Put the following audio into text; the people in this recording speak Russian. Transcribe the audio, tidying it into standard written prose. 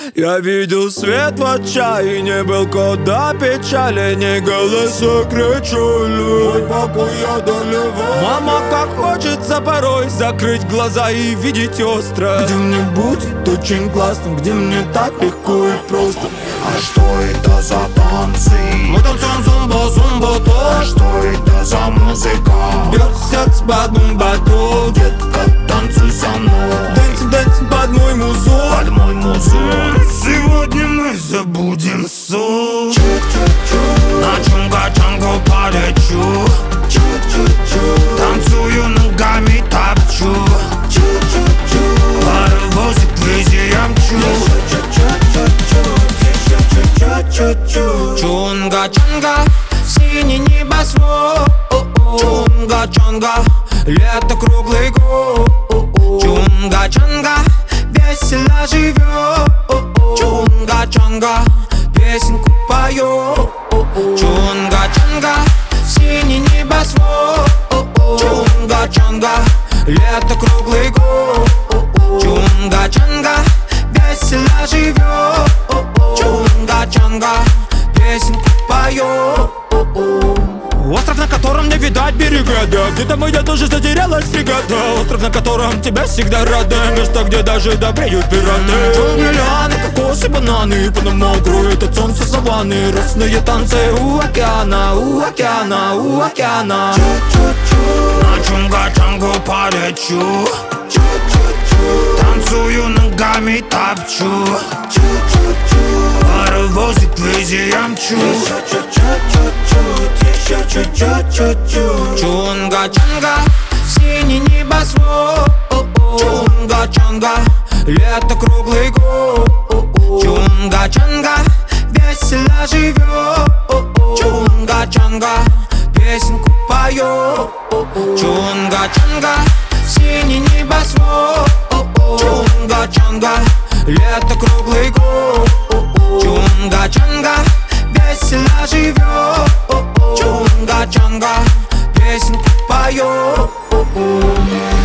Я видел свет в отчаянии, был куда печали, не голоса кричали. Мой покой я доливал. Мама, как хочется порой закрыть глаза и видеть остро. Где мне будет очень классно, где мне так легко и просто. А что это за танцы? Мы танцуем зумба-зумба-то. А что это за музыка? Бьет сердце под бум-бату. Детка, танцуй со мной. Дэнси под мой музон. Под мой музон. Сегодня мы забудем сон. На чунга-чангу полечу. Танцую ногами, топчу. Паровозик везде я мчу. Чунга-чунга, синий небосвод. Чунга-чунга, лето круглый год. Чунга-чунга, весело живет. Чунга-чунга, песенку поет. Чунга-чунга, синий небосвод. Чунга-чунга, лето круглый год. Чунга-чунга, весело живет. Чунга-чунга, песенку поет. Остров, на котором не видать берега, да. Где-то моя тоже затерялась бригада. Остров, на котором тебя всегда рады. Место, где даже добреют пираты. Джунгли, лианы, кокосы, бананы. Панама кроет от солнца саванны. Росные танцы у океана, у океана, у океана. На чунга-чангу полечу. Танцую ногами, топчу. Паровозик везде я мчу. Чунга-чунга, синий небосвод. Чунга-чунга, лето круглый год. Чунга-чунга, весело живет. Чунга-чунга, песенку поет. Чунга-чунга, синий небосвод. Чунга-чунга, лето круглый год. Чунга-чунга, весело живет. Чунга-чунга, песенку поет.